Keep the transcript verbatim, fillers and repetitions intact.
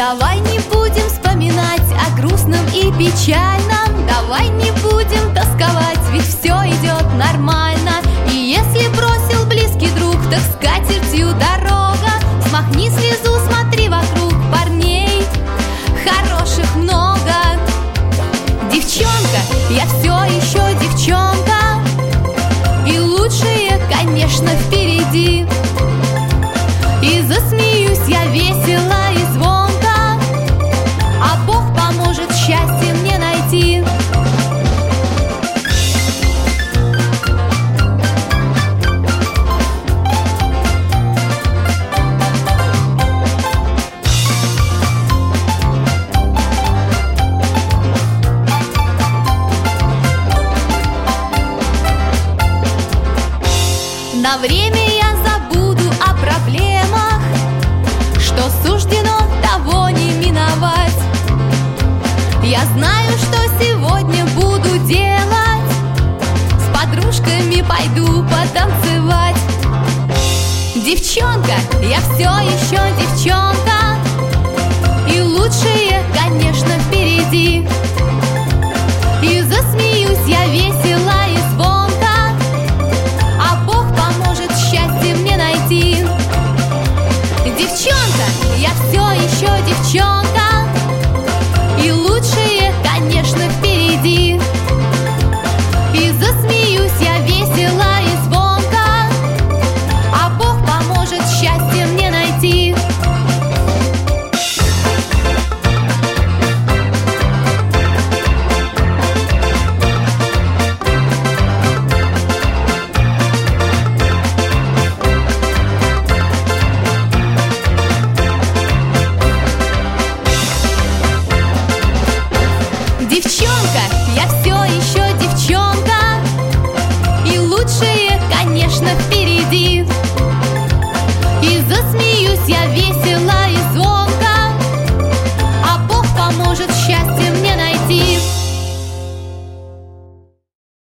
Давай не будем вспоминать о грустном и печальном. Давай не будем тосковать, ведь все идет нормально. И если бросил близкий друг, так скатертью дорога. Смахни слезу, смотри вокруг, парней хороших много. Девчонка, я все еще девчонка, и лучшее, конечно, впереди. И засмеюсь я весело и звонко, а Бог поможет счастье мне найти. На время я забуду о проблемах, что суждено, того не миновать. Я знаю, что сегодня буду делать. С подружками пойду потанцевать. Девчонка, я все еще девчонка, и лучшее, конечно, впереди. И засмеюсь я весело и звонко, а Бог поможет счастье мне найти. Девчонка, я все еще девчонка, и лучшее, конечно, впереди. И засмеюсь я весело и звонко, а Бог поможет счастье мне найти. Девчонка, я все еще девчонка, и лучшее, конечно, впереди.